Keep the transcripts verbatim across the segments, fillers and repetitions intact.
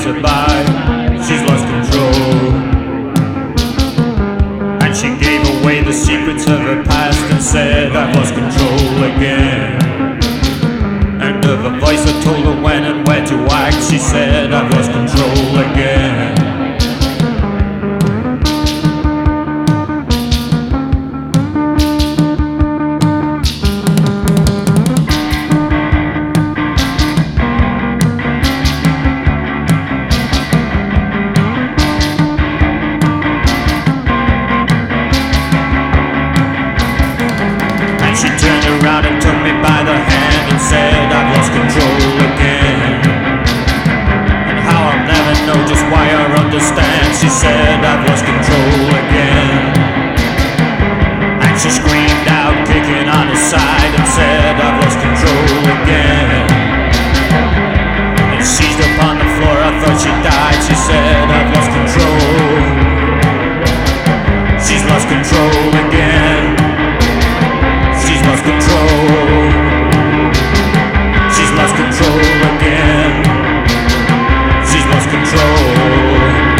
to buy. She's lost control, and she gave away the secrets of her past and said, I've lost control again. And of a voice that told her when and where to act, she said, I've lost control again. She turned around and took me by the hand and said, I've lost control again. And how I'll never know just why or understand. She said, I've lost control again. And she screamed out, kicking on her side, and said, I've lost control again. And seized upon the floor, I thought she died. She said, I've lost control. She's lost control again. She's lost control. She's lost control again. She's lost control.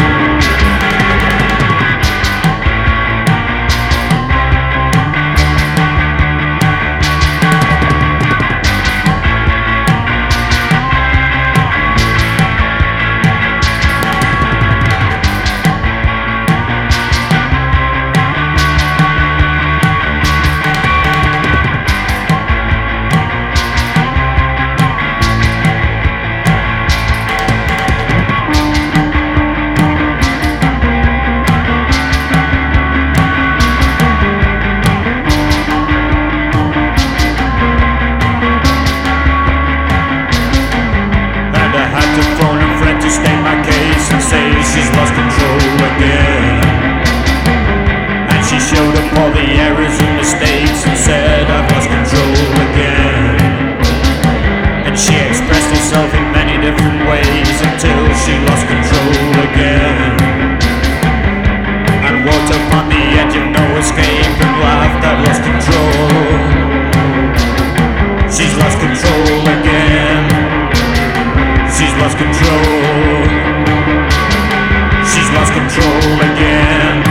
State my case and say she's lost control again. And she showed up all the errors and mistakes and said, I've lost control again. And she expressed herself in many different ways until she lost control again. And walked up on the edge of no escape and laughed, I've lost control. She's lost control again. She's lost control. She's lost control again.